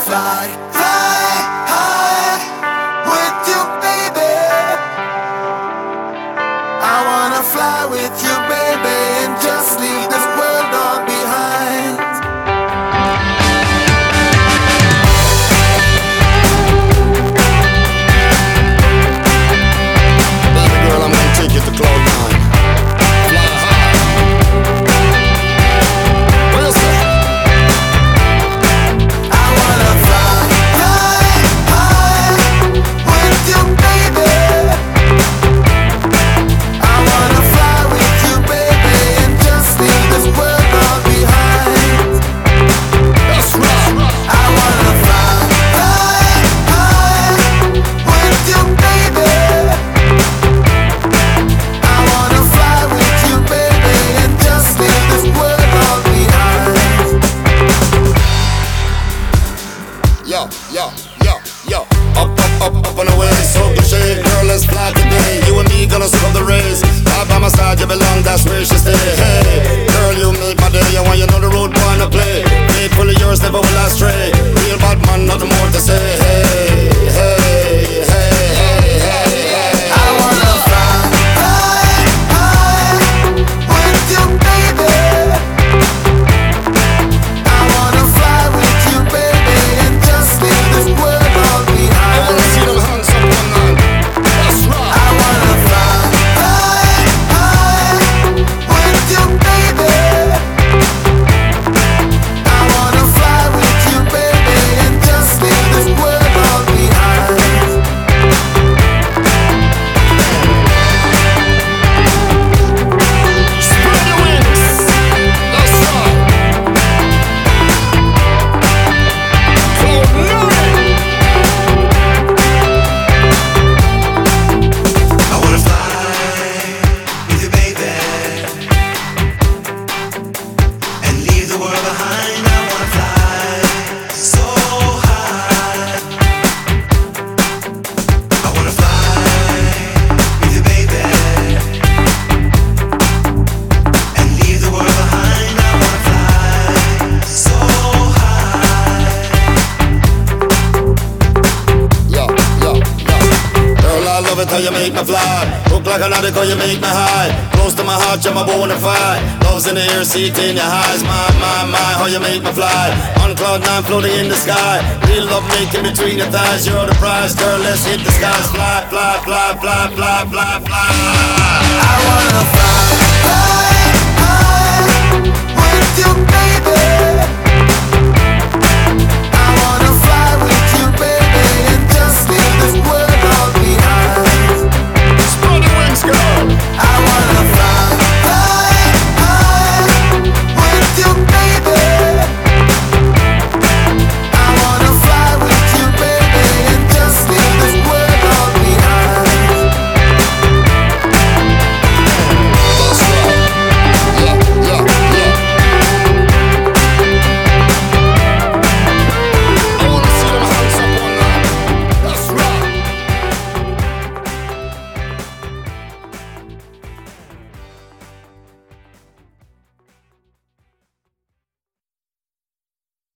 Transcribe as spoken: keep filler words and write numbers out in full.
fly, fly high with you, baby. I wanna fly with you, baby, and just leave this world all behind. Baby girl, I'm gonna take you to cloud nine. Fly high. What you say? I wanna fly, fly high with you, baby. I wanna fly with you, baby, and just leave this world all behind. That's right. I wanna fly, fly high with you, baby. I wanna fly with you, baby, and just leave this world all behind. Yo, yo, yo, yo. Up, up, up, up and away. So cliche, girl, let's fly today. You and me gonna swim the race. Right by my side, you belong, that's where she stay. Hey, girl, you make my day. I want you know the road wanna play. Faithful of yours, never will I stray. Real bad man, nothing more to say. Hey, hey, hey, hey, hey, hey. I wanna fly, fly high with you, baby. I wanna fly with you, baby, and just leave this world all I behind. wanna see them hands up one man. That's right. I wanna fly, fly high with you, baby. I wanna fly with you, baby, and just leave this world all behind. Spread your wings. That's right. Cloud nine. I wanna fly with you, baby, and leave the world behind. I wanna fly so high. I wanna fly with you, baby, and leave the world behind. I wanna fly so high. Yo, yo, yo. Girl, I love it how you make me fly. Look like an addict, how you make me high. Close to my heart, you're my bona fide. Love's in the air, see it in your eyes. My, my, my, how you make me fly. On cloud nine, floating in the sky. Real love making between your thighs. You're the prize, girl, let's hit the skies. Fly, fly, fly, fly, fly, fly, fly. I